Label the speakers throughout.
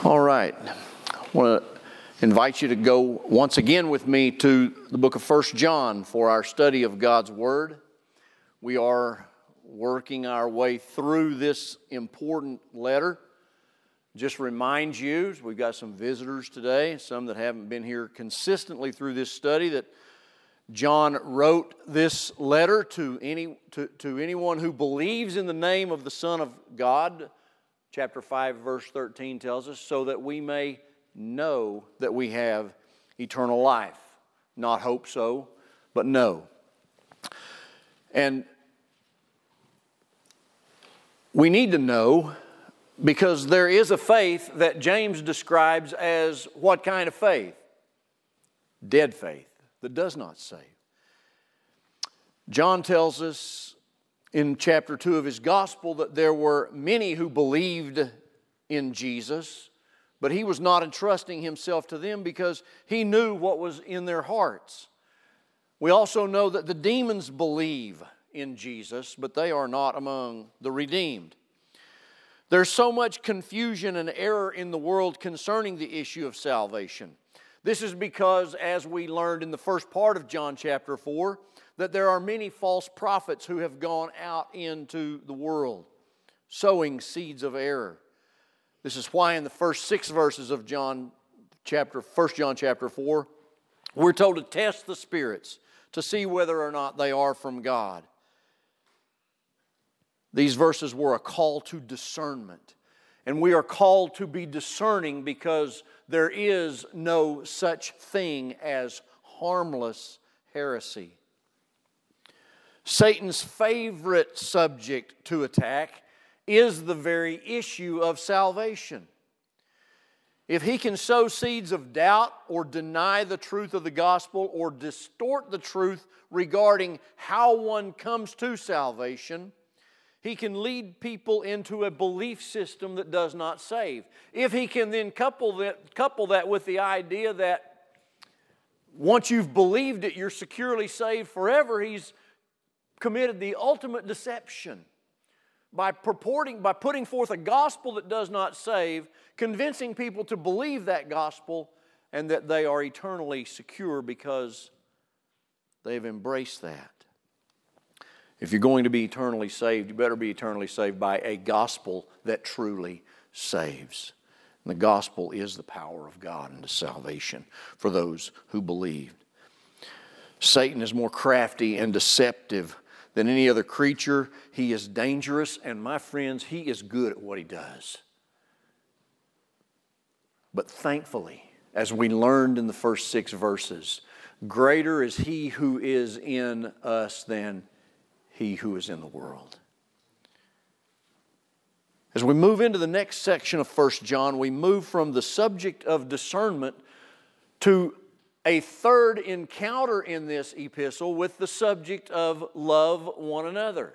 Speaker 1: All right. I want to invite you to go once again with me to the book of 1 John for our study of God's Word. We are working our way through this important letter. Just remind you, we've got some visitors today, some that haven't been here consistently through this study, that John wrote this letter to anyone who believes in the name of the Son of God. Chapter 5, verse 13 tells us, so that we may know that we have eternal life. Not hope so, but know. And we need to know because there is a faith that James describes as what kind of faith? Dead faith that does not save. John tells us in chapter 2 of his gospel that there were many who believed in Jesus, but he was not entrusting himself to them because he knew what was in their hearts. We also know that the demons believe in Jesus, but they are not among the redeemed. There's so much confusion and error in the world concerning the issue of salvation. This is because, as we learned in the first part of John chapter 4, that there are many false prophets who have gone out into the world, sowing seeds of error. This is why in the first 6 verses of 1 John chapter 4, we're told to test the spirits to see whether or not they are from God. These verses were a call to discernment. And we are called to be discerning because there is no such thing as harmless heresy. Satan's favorite subject to attack is the very issue of salvation. If he can sow seeds of doubt or deny the truth of the gospel or distort the truth regarding how one comes to salvation, he can lead people into a belief system that does not save. If he can then couple that with the idea that once you've believed it, you're securely saved forever, he's committed the ultimate deception by putting forth a gospel that does not save, convincing people to believe that gospel and that they are eternally secure because they've embraced that. If you're going to be eternally saved, you better be eternally saved by a gospel that truly saves. And the gospel is the power of God unto salvation for those who believe. Satan is more crafty and deceptive than any other creature. He is dangerous, and my friends, he is good at what he does. But thankfully, as we learned in the first 6 verses, greater is he who is in us than he who is in the world. As we move into the next section of 1 John, we move from the subject of discernment to a third encounter in this epistle with the subject of love one another.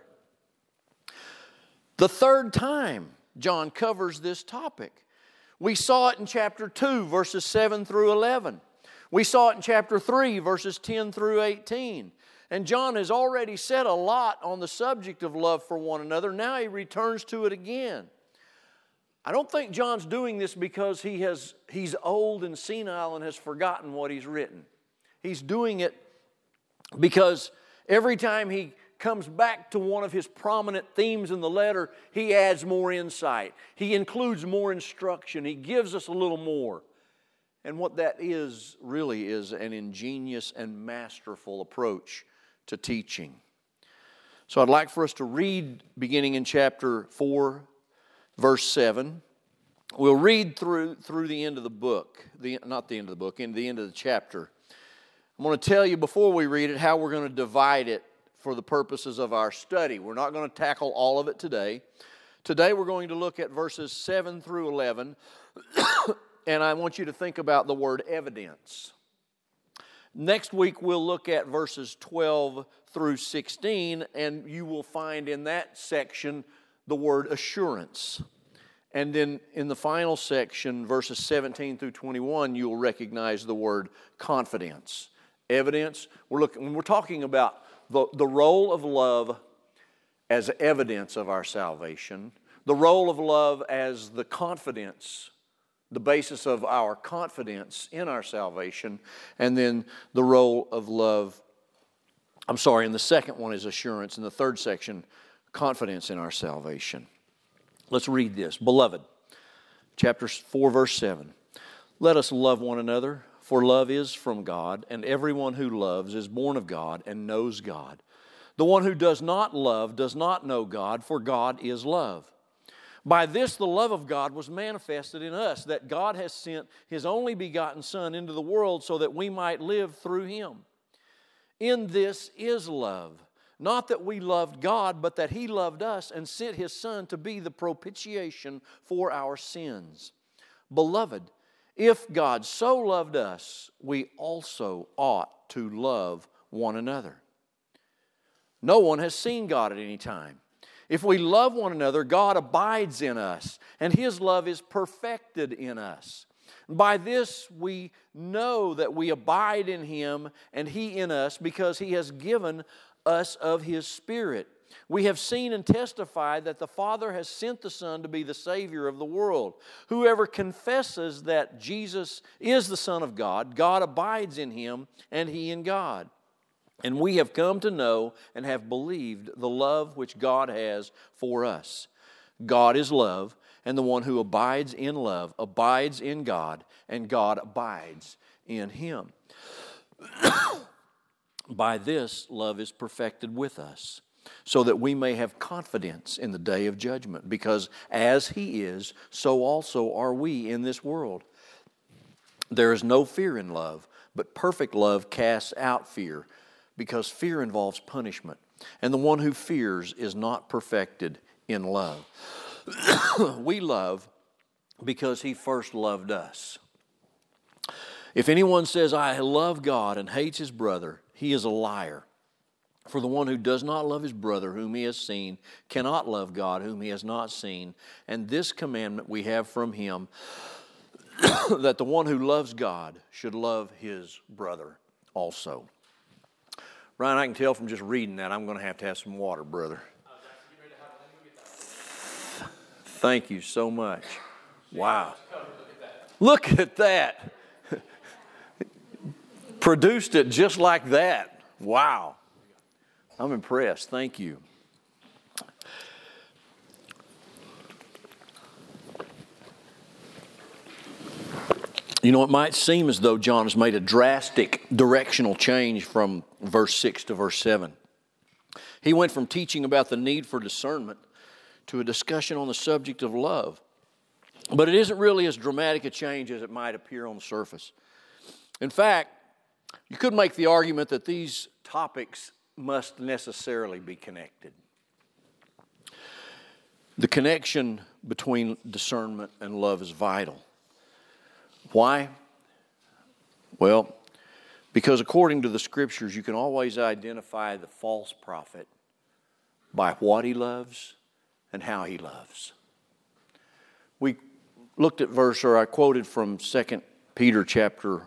Speaker 1: The third time John covers this topic. We saw it in chapter 2, verses 7 through 11. We saw it in chapter 3, verses 10 through 18. And John has already said a lot on the subject of love for one another. Now he returns to it again. I don't think John's doing this because he's old and senile and has forgotten what he's written. He's doing it because every time he comes back to one of his prominent themes in the letter, he adds more insight. He includes more instruction. He gives us a little more. And what that is really is an ingenious and masterful approach to teaching. So I'd like for us to read beginning in chapter 4, verse 7. We'll read through the end of the book, not the end of the book, the end of the chapter. I'm going to tell you before we read it how we're going to divide it for the purposes of our study. We're not going to tackle all of it today. Today we're going to look at verses 7 through 11, and I want you to think about the word evidence. Next week we'll look at verses 12 through 16, and you will find in that section the word assurance. And then in the final section, verses 17 through 21, you'll recognize the word confidence. Evidence, when we're talking about the role of love as evidence of our salvation, the role of love as the confidence the basis of our confidence in our salvation, and then the role of love. And the second one is assurance. In the third section, confidence in our salvation. Let's read this. Beloved, chapter 4, verse 7. Let us love one another, for love is from God, and everyone who loves is born of God and knows God. The one who does not love does not know God, for God is love. By this the love of God was manifested in us, that God has sent His only begotten Son into the world so that we might live through Him. In this is love, not that we loved God, but that He loved us and sent His Son to be the propitiation for our sins. Beloved, if God so loved us, we also ought to love one another. No one has seen God at any time. If we love one another, God abides in us, and His love is perfected in us. By this we know that we abide in Him and He in us, because He has given us of His Spirit. We have seen and testified that the Father has sent the Son to be the Savior of the world. Whoever confesses that Jesus is the Son of God, God abides in Him and He in God. And we have come to know and have believed the love which God has for us. God is love, and the one who abides in love abides in God, and God abides in him. By this, love is perfected with us, so that we may have confidence in the day of judgment, because as He is, so also are we in this world. There is no fear in love, but perfect love casts out fear, because fear involves punishment, and the one who fears is not perfected in love. We love because He first loved us. If anyone says, I love God, and hates his brother, he is a liar. For the one who does not love his brother whom he has seen cannot love God whom he has not seen. And this commandment we have from Him, that the one who loves God should love his brother also. Ryan, I can tell from just reading that I'm going to have some water, brother. Thank you so much. Wow. Look at that. Produced it just like that. Wow. I'm impressed. Thank you. You know, it might seem as though John has made a drastic directional change from verse 6 to verse 7. He went from teaching about the need for discernment to a discussion on the subject of love. But it isn't really as dramatic a change as it might appear on the surface. In fact, you could make the argument that these topics must necessarily be connected. The connection between discernment and love is vital. Why? Well, because according to the Scriptures, you can always identify the false prophet by what he loves and how he loves. We looked at I quoted from 2 Peter chapter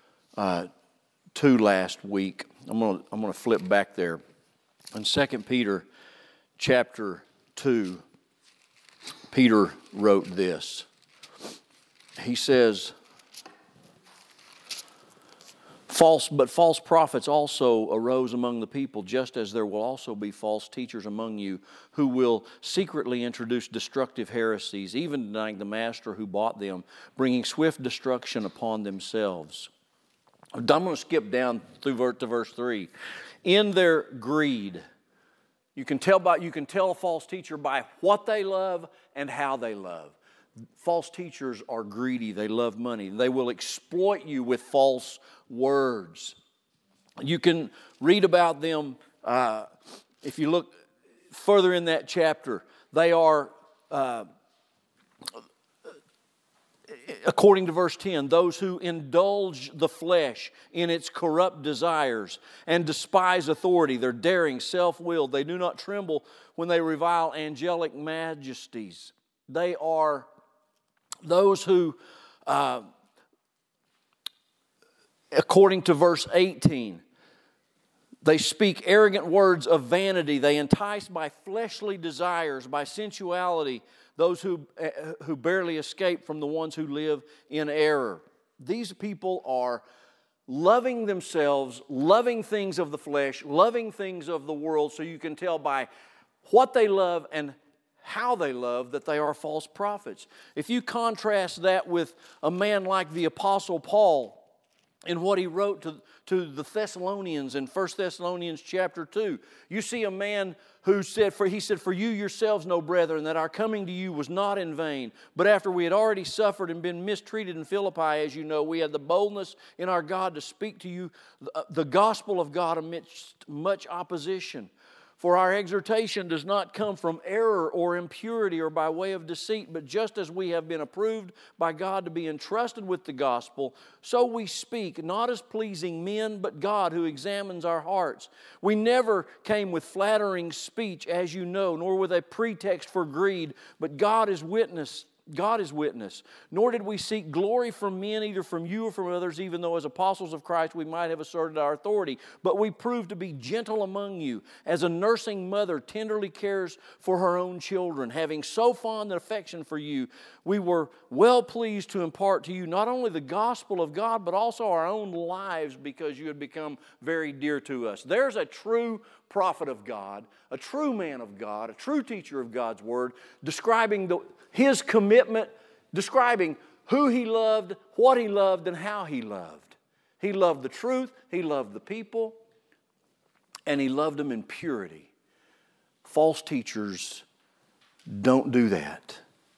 Speaker 1: 2 last week. I'm going to flip back there. In 2 Peter chapter 2, Peter wrote this. He says, False prophets also arose among the people, just as there will also be false teachers among you who will secretly introduce destructive heresies, even denying the master who bought them, bringing swift destruction upon themselves. I'm going to skip down through to verse 3. In their greed, you can tell a false teacher by what they love and how they love. False teachers are greedy. They love money. They will exploit you with false words. You can read about them if you look further in that chapter. They are, according to verse 10, those who indulge the flesh in its corrupt desires and despise authority. They're daring, self-willed. They do not tremble when they revile angelic majesties. They are those who, according to verse 18, they speak arrogant words of vanity. They entice by fleshly desires, by sensuality. those who barely escape from the ones who live in error. These people are loving themselves, loving things of the flesh, loving things of the world, so you can tell by what they love and how they love that they are false prophets. If you contrast that with a man like the Apostle Paul in what he wrote to the Thessalonians in 1 Thessalonians chapter 2, you see a man who said, For you yourselves know, brethren, that our coming to you was not in vain. But after we had already suffered and been mistreated in Philippi, as you know, we had the boldness in our God to speak to you the gospel of God amidst much opposition. For our exhortation does not come from error or impurity or by way of deceit, but just as we have been approved by God to be entrusted with the gospel, so we speak, not as pleasing men, but God who examines our hearts. We never came with flattering speech, as you know, nor with a pretext for greed, but God is witness. Nor did we seek glory from men, either from you or from others, even though as apostles of Christ we might have asserted our authority. But we proved to be gentle among you, as a nursing mother tenderly cares for her own children. Having so fond an affection for you, we were well pleased to impart to you not only the gospel of God, but also our own lives, because you had become very dear to us. There's a true prophet of God, a true man of God, a true teacher of God's Word, describing his commitment, describing who he loved, what he loved, and how he loved. He loved the truth, he loved the people, and he loved them in purity. False teachers don't do that.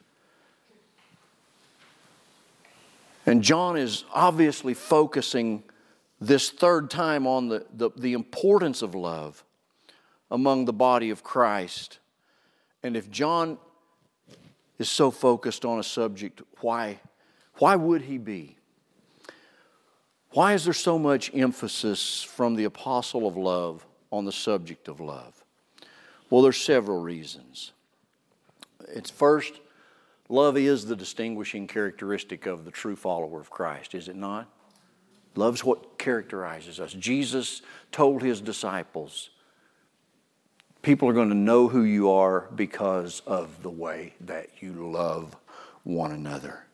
Speaker 1: And John is obviously focusing this third time on the importance of love among the body of Christ. And if John is so focused on a subject, why would he be? Why is there so much emphasis from the apostle of love on the subject of love? Well, there's several reasons. It's first, love is the distinguishing characteristic of the true follower of Christ, is it not? Love's what characterizes us. Jesus told his disciples, people are going to know who you are because of the way that you love one another.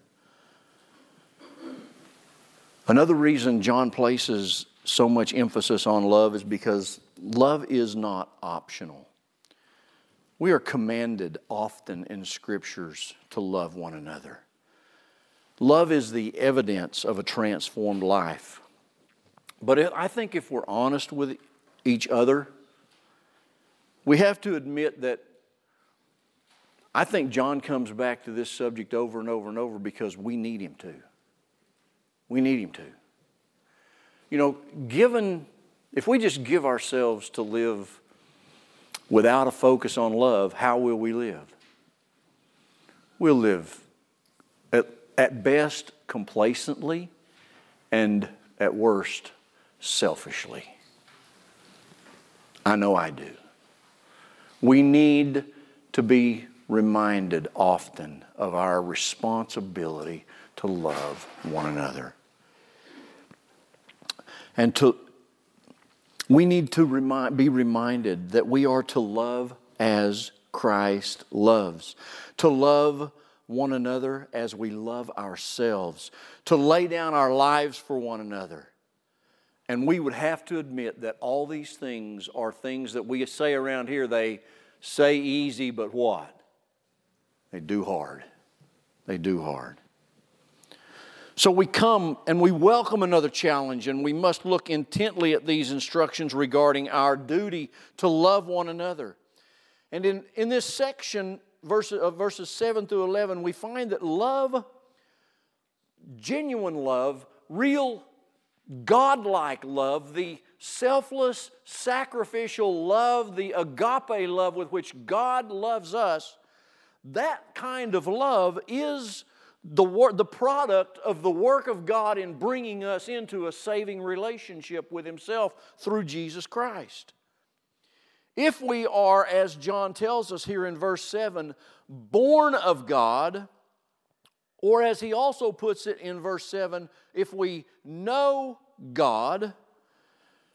Speaker 1: Another reason John places so much emphasis on love is because love is not optional. We are commanded often in Scriptures to love one another. Love is the evidence of a transformed life. But I think if we're honest with each other, we have to admit that I think John comes back to this subject over and over and over because we need him to. We need him to. You know, if we just give ourselves to live without a focus on love, how will we live? We'll live at best complacently and at worst selfishly. I know I do. We need to be reminded often of our responsibility to love one another. And we need to be reminded that we are to love as Christ loves. To love one another as we love ourselves. To lay down our lives for one another. And we would have to admit that all these things are things that we say around here, they say easy, but what? They do hard. They do hard. So we come and we welcome another challenge, and we must look intently at these instructions regarding our duty to love one another. And in this section, verses 7 through 11, we find that love, genuine love, real God-like love, the selfless, sacrificial love, the agape love with which God loves us, that kind of love is the product of the work of God in bringing us into a saving relationship with Himself through Jesus Christ. If we are, as John tells us here in verse 7, born of God, or as he also puts it in verse 7, if we know God,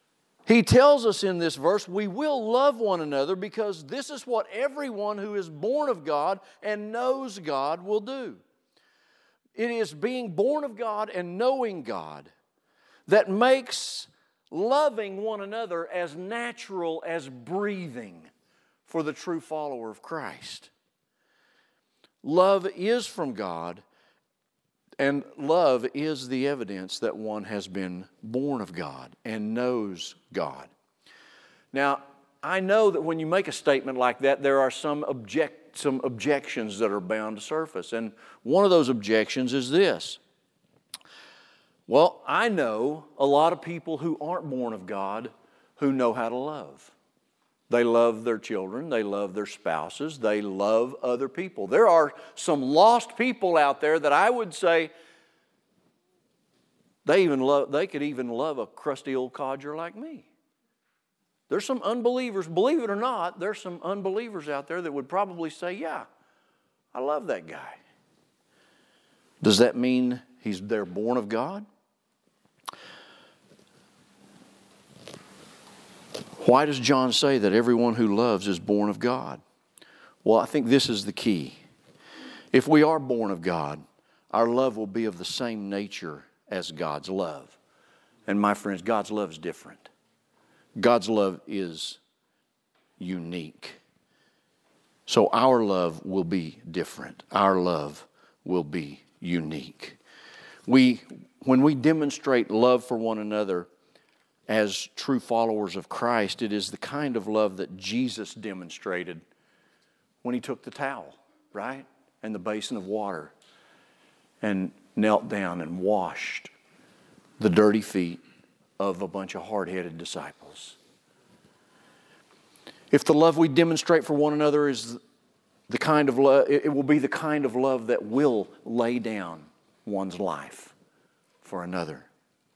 Speaker 1: He tells us in this verse, we will love one another because this is what everyone who is born of God and knows God will do. It is being born of God and knowing God that makes loving one another as natural as breathing for the true follower of Christ. Love is from God, and love is the evidence that one has been born of God and knows God. Now, I know that when you make a statement like that, there are some objections that are bound to surface. And one of those objections is this. Well, I know a lot of people who aren't born of God who know how to love. They love their children, they love their spouses, they love other people. There are some lost people out there that I would say they could even love a crusty old codger like me. There's some unbelievers, believe it or not, there's some unbelievers out there that would probably say, yeah, I love that guy. Does that mean they're born of God? Why does John say that everyone who loves is born of God? Well, I think this is the key. If we are born of God, our love will be of the same nature as God's love. And my friends, God's love is different. God's love is unique. So our love will be different. Our love will be unique. When we demonstrate love for one another as true followers of Christ, it is the kind of love that Jesus demonstrated when He took the towel, right? And the basin of water and knelt down and washed the dirty feet of a bunch of hard-headed disciples. If the love we demonstrate for one another is the kind of love, it will be the kind of love that will lay down one's life for another.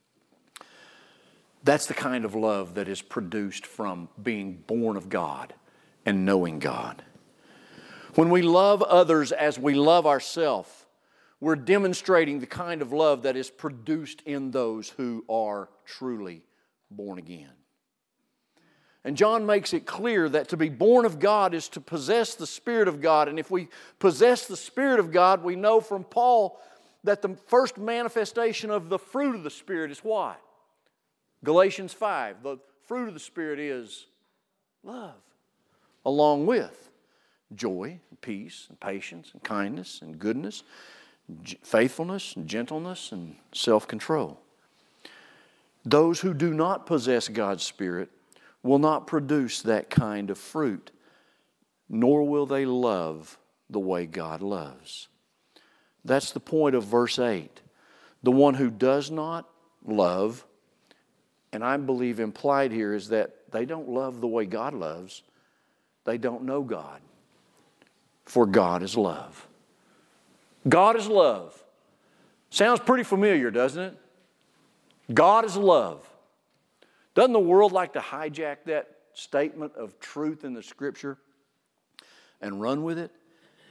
Speaker 1: That's the kind of love that is produced from being born of God and knowing God. When we love others as we love ourselves, we're demonstrating the kind of love that is produced in those who are truly born again. And John makes it clear that to be born of God is to possess the Spirit of God. And if we possess the Spirit of God, we know from Paul that the first manifestation of the fruit of the Spirit is what? Galatians 5, the fruit of the Spirit is love, along with joy, and peace, and patience, and kindness, and goodness, faithfulness, and gentleness, and self-control. Those who do not possess God's Spirit will not produce that kind of fruit, nor will they love the way God loves. That's the point of verse 8. The one who does not love, and I believe implied here is that they don't love the way God loves. They don't know God. For God is love. God is love. Sounds pretty familiar, doesn't it? God is love. Doesn't the world like to hijack that statement of truth in the Scripture and run with it?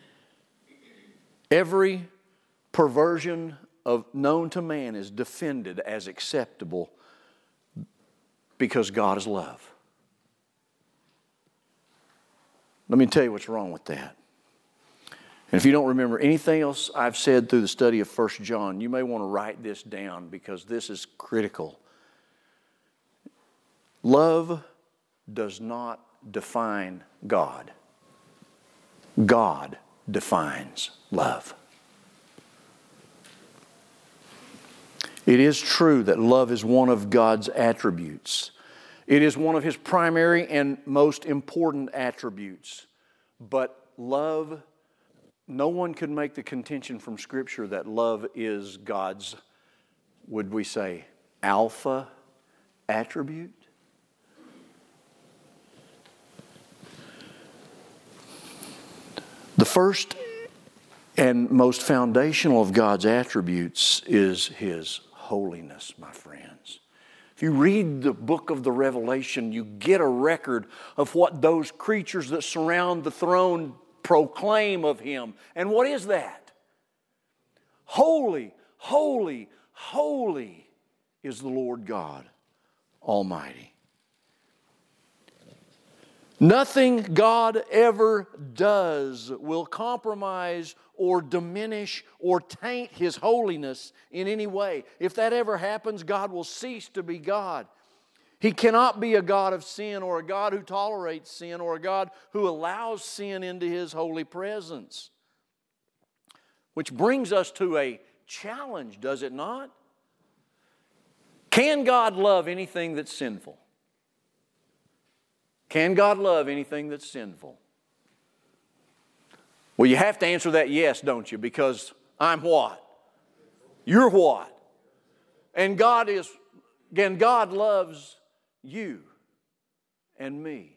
Speaker 1: Every perversion known to man is defended as acceptable because God is love. Let me tell you what's wrong with that. And if you don't remember anything else I've said through the study of 1 John, you may want to write this down because this is critical. Love does not define God. God defines love. It is true that love is one of God's attributes. It is one of His primary and most important attributes. But love, no one can make the contention from Scripture that love is God's, would we say, alpha attribute? The first and most foundational of God's attributes is His holiness, my friends. If you read the book of the Revelation, you get a record of what those creatures that surround the throne proclaim of Him. And what is that? Holy, holy, holy is the Lord God Almighty. Nothing God ever does will compromise or diminish or taint His holiness in any way. If that ever happens, God will cease to be God. He cannot be a God of sin or a God who tolerates sin or a God who allows sin into His holy presence. Which brings us to a challenge, does it not? Can God love anything that's sinful? Can God love anything that's sinful? Well, you have to answer that yes, don't you? Because I'm what? You're what? And God loves you and me.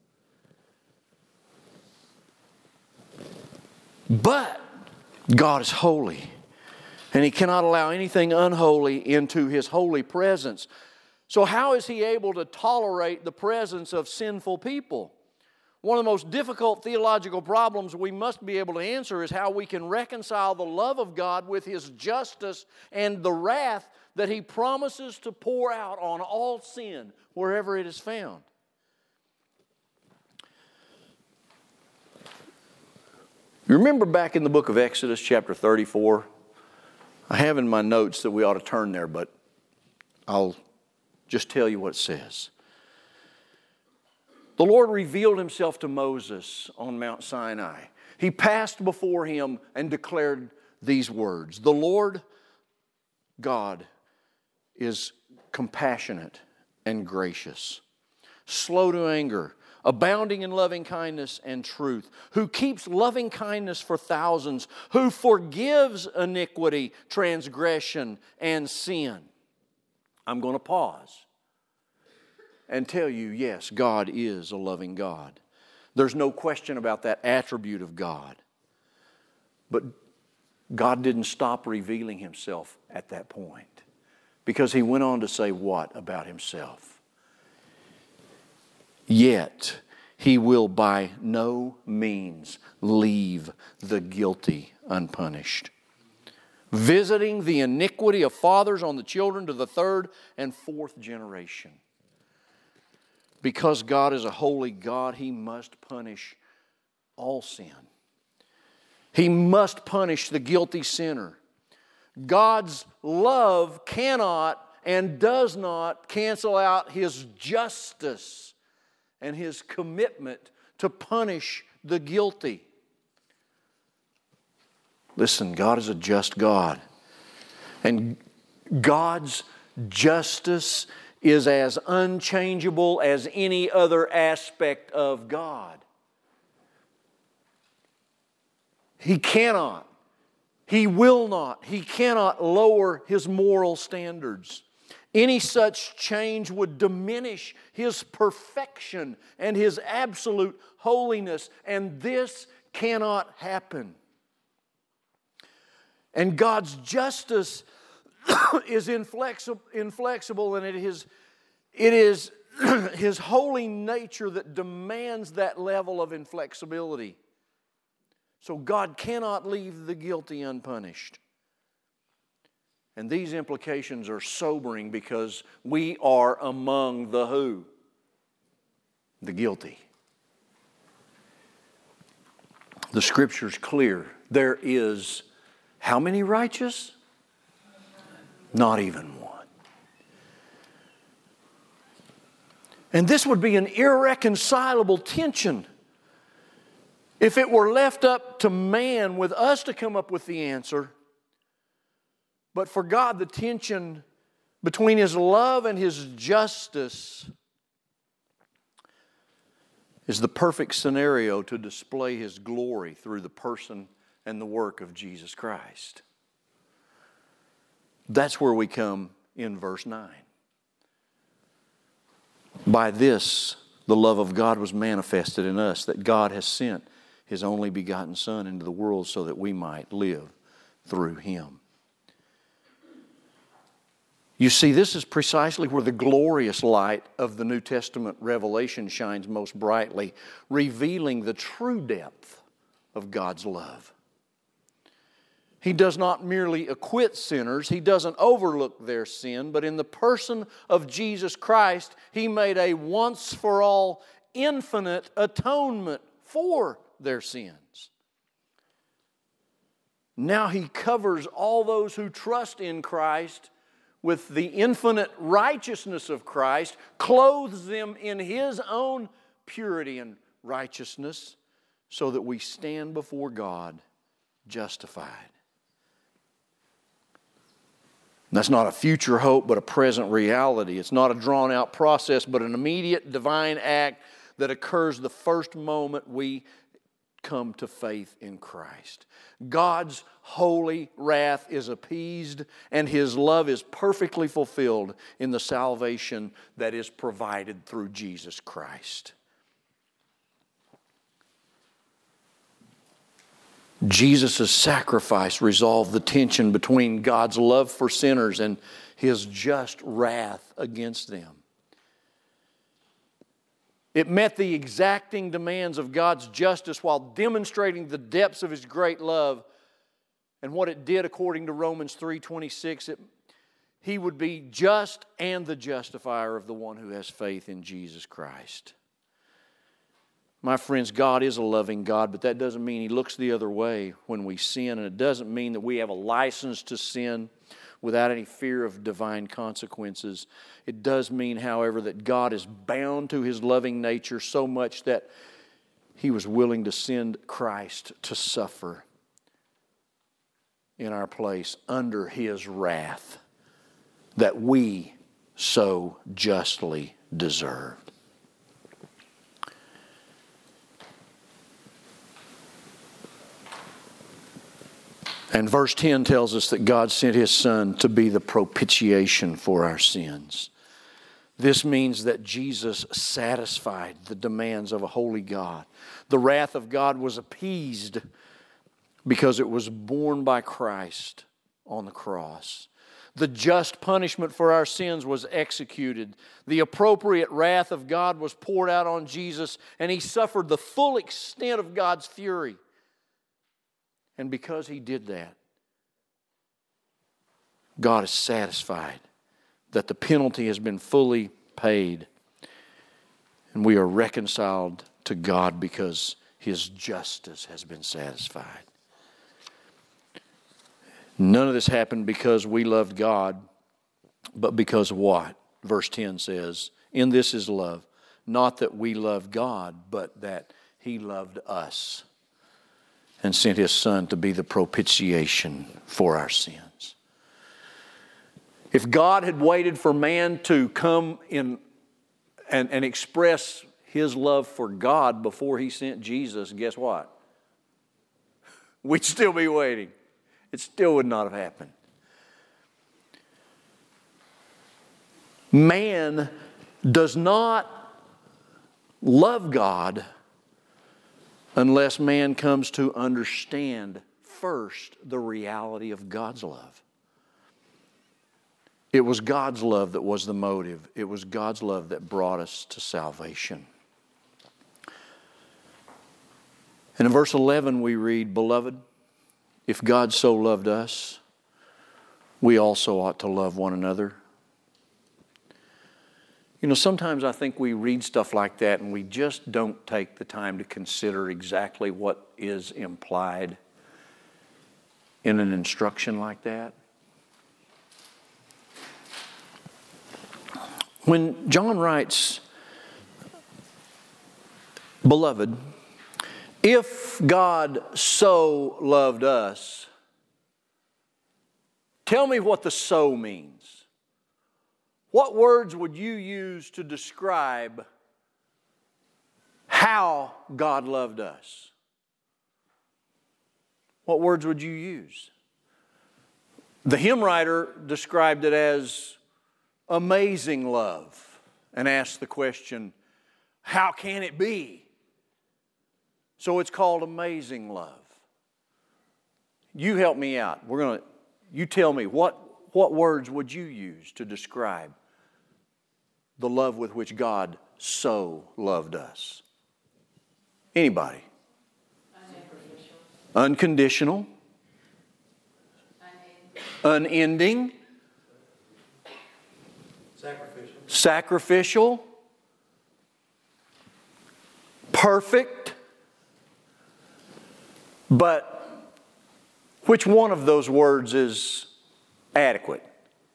Speaker 1: But God is holy, and He cannot allow anything unholy into His holy presence. So how is He able to tolerate the presence of sinful people? One of the most difficult theological problems we must be able to answer is how we can reconcile the love of God with His justice and the wrath that He promises to pour out on all sin wherever it is found. You remember back in the book of Exodus chapter 34? I have in my notes that we ought to turn there, but I'll just tell you what it says. The Lord revealed Himself to Moses on Mount Sinai. He passed before him and declared these words. The Lord God is compassionate and gracious, slow to anger, abounding in loving kindness and truth, who keeps loving kindness for thousands, who forgives iniquity, transgression, and sin. I'm going to pause and tell you, yes, God is a loving God. There's no question about that attribute of God. But God didn't stop revealing Himself at that point, because He went on to say what about Himself? Yet He will by no means leave the guilty unpunished, visiting the iniquity of fathers on the children to the third and fourth generation. Because God is a holy God, He must punish all sin. He must punish the guilty sinner. God's love cannot and does not cancel out His justice and His commitment to punish the guilty. Listen, God is a just God. And God's justice is as unchangeable as any other aspect of God. He cannot, He will not, He cannot lower His moral standards. Any such change would diminish His perfection and His absolute holiness, and this cannot happen. And God's justice is inflexible, and it is His holy nature that demands that level of inflexibility. So God cannot leave the guilty unpunished. And these implications are sobering because we are among the who? The guilty. The Scripture's clear. There is how many righteous? Not even one. And this would be an irreconcilable tension if it were left up to man with us to come up with the answer. But for God, the tension between His love and His justice is the perfect scenario to display His glory through the person and the work of Jesus Christ. That's where we come in verse 9. By this, the love of God was manifested in us, that God has sent His only begotten Son into the world so that we might live through Him. You see, this is precisely where the glorious light of the New Testament revelation shines most brightly, revealing the true depth of God's love. He does not merely acquit sinners. He doesn't overlook their sin. But in the person of Jesus Christ, He made a once-for-all infinite atonement for their sins. Now He covers all those who trust in Christ with the infinite righteousness of Christ, clothes them in His own purity and righteousness, so that we stand before God justified. That's not a future hope, but a present reality. It's not a drawn-out process, but an immediate divine act that occurs the first moment we come to faith in Christ. God's holy wrath is appeased, and His love is perfectly fulfilled in the salvation that is provided through Jesus Christ. Jesus' sacrifice resolved the tension between God's love for sinners and His just wrath against them. It met the exacting demands of God's justice while demonstrating the depths of His great love. And what it did, according to Romans 3:26, He would be just and the justifier of the one who has faith in Jesus Christ. My friends, God is a loving God, but that doesn't mean He looks the other way when we sin, and it doesn't mean that we have a license to sin without any fear of divine consequences. It does mean, however, that God is bound to His loving nature so much that He was willing to send Christ to suffer in our place under His wrath that we so justly deserved. And verse 10 tells us that God sent His Son to be the propitiation for our sins. This means that Jesus satisfied the demands of a holy God. The wrath of God was appeased because it was borne by Christ on the cross. The just punishment for our sins was executed. The appropriate wrath of God was poured out on Jesus, and He suffered the full extent of God's fury. And because He did that, God is satisfied that the penalty has been fully paid, and we are reconciled to God because His justice has been satisfied. None of this happened because we loved God, but because of what? Verse 10 says, "In this is love, not that we loved God, but that He loved us and sent His Son to be the propitiation for our sins." If God had waited for man to come in and express his love for God before He sent Jesus, guess what? We'd still be waiting. It still would not have happened. Man does not love God unless man comes to understand first the reality of God's love. It was God's love that was the motive. It was God's love that brought us to salvation. And in verse 11 we read, "Beloved, if God so loved us, we also ought to love one another." You know, sometimes I think we read stuff like that and we just don't take the time to consider exactly what is implied in an instruction like that. When John writes, "Beloved, if God so loved us," tell me what the "so" means. What words would you use to describe how God loved us? What words would you use? The hymn writer described it as amazing love and asked the question, how can it be? So it's called amazing love. You help me out. You tell me, what words would you use to describe the love with which God so loved us? Anybody? Unconditional. Unending. Sacrificial. perfect, but which one of those words is adequate?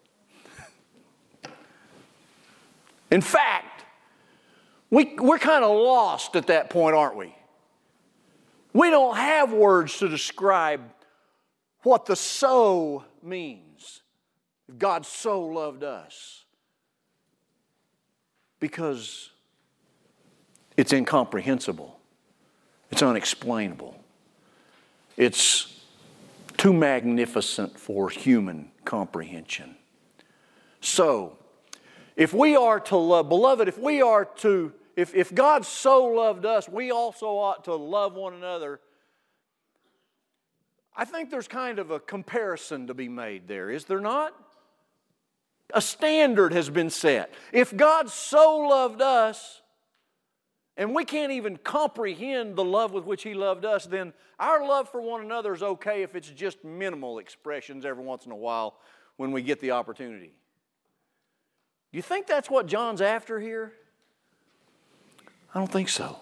Speaker 1: In fact, we're kind of lost at that point, aren't we? We don't have words to describe what the so means. God so loved us. Because it's incomprehensible. It's unexplainable. It's too magnificent for human comprehension. So, if we are to love, beloved, if God so loved us, we also ought to love one another. I think there's kind of a comparison to be made there, is there not? A standard has been set. If God so loved us, and we can't even comprehend the love with which He loved us, then our love for one another is okay if it's just minimal expressions every once in a while when we get the opportunity. You think that's what John's after here? I don't think so.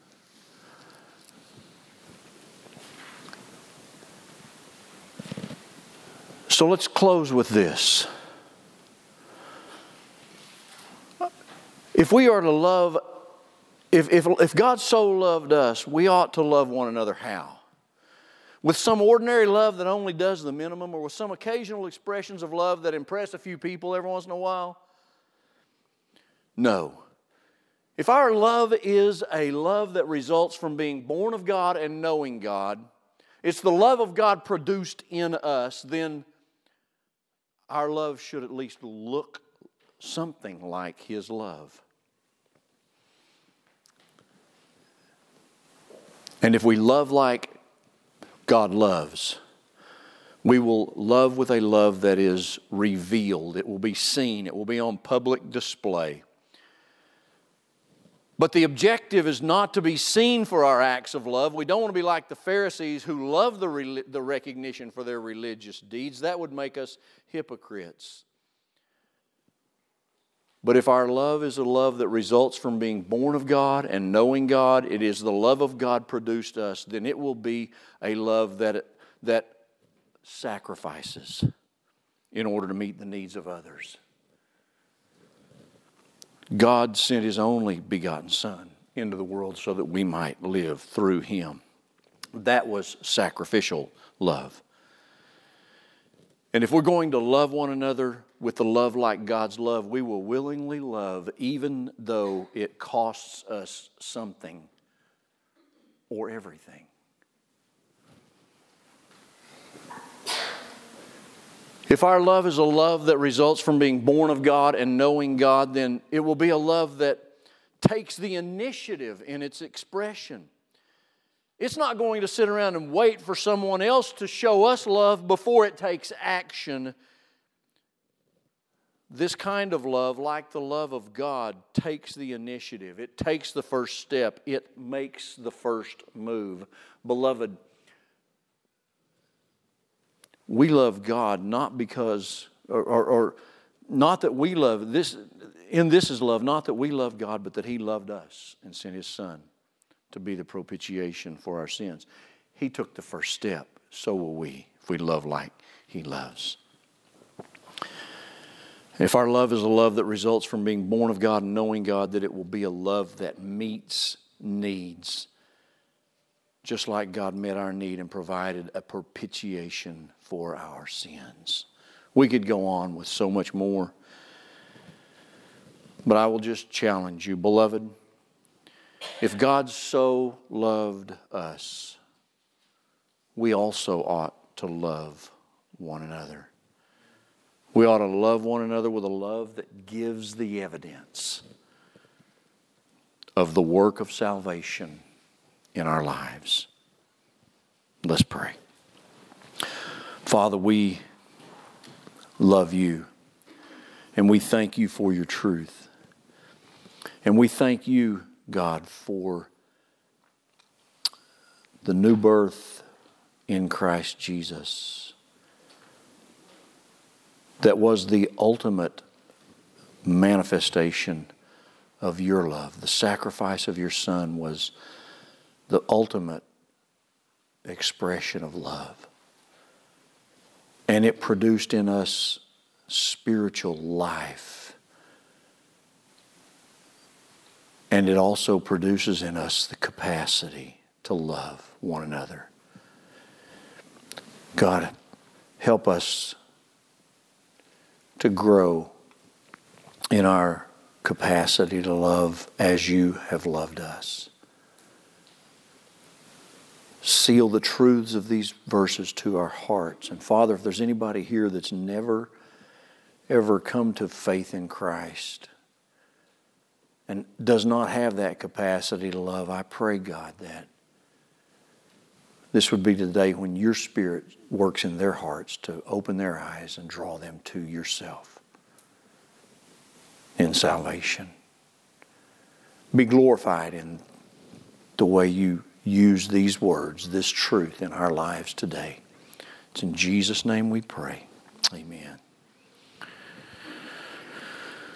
Speaker 1: So let's close with this. If we are to love, if God so loved us, we ought to love one another how? With some ordinary love that only does the minimum, or with some occasional expressions of love that impress a few people every once in a while? No. If our love is a love that results from being born of God and knowing God, it's the love of God produced in us, then our love should at least look something like His love. And if we love like God loves, we will love with a love that is revealed. It will be seen. It will be on public display. But the objective is not to be seen for our acts of love. We don't want to be like the Pharisees who love the recognition for their religious deeds. That would make us hypocrites. But if our love is a love that results from being born of God and knowing God, it is the love of God produced us, then it will be a love that sacrifices in order to meet the needs of others. God sent His only begotten Son into the world so that we might live through Him. That was sacrificial love. And if we're going to love one another with the love like God's love, we will willingly love even though it costs us something or everything. If our love is a love that results from being born of God and knowing God, then it will be a love that takes the initiative in its expression. It's not going to sit around and wait for someone else to show us love before it takes action. This kind of love, like the love of God, takes the initiative. It takes the first step. It makes the first move. Beloved, we love God not because, or not that we love, this is love, not that we love God, but that He loved us and sent His Son to be the propitiation for our sins. He took the first step. So will we, if we love like He loves. If our love is a love that results from being born of God and knowing God, that it will be a love that meets needs, just like God met our need and provided a propitiation for our sins. We could go on with so much more, but I will just challenge you, beloved. If God so loved us, we also ought to love one another. We ought to love one another with a love that gives the evidence of the work of salvation in our lives. Let's pray. Father, we love You, and we thank You for Your truth. And we thank You, God, for the new birth in Christ Jesus that was the ultimate manifestation of your love. The sacrifice of your Son was the ultimate expression of love. And it produced in us spiritual life. And it also produces in us the capacity to love one another. God, help us to grow in our capacity to love as you have loved us. Seal the truths of these verses to our hearts. And Father, if there's anybody here that's never, ever come to faith in Christ and does not have that capacity to love, I pray, God, that this would be the day when your Spirit works in their hearts to open their eyes and draw them to yourself in salvation. Be glorified in the way you use these words, this truth in our lives today. It's in Jesus' name we pray. Amen.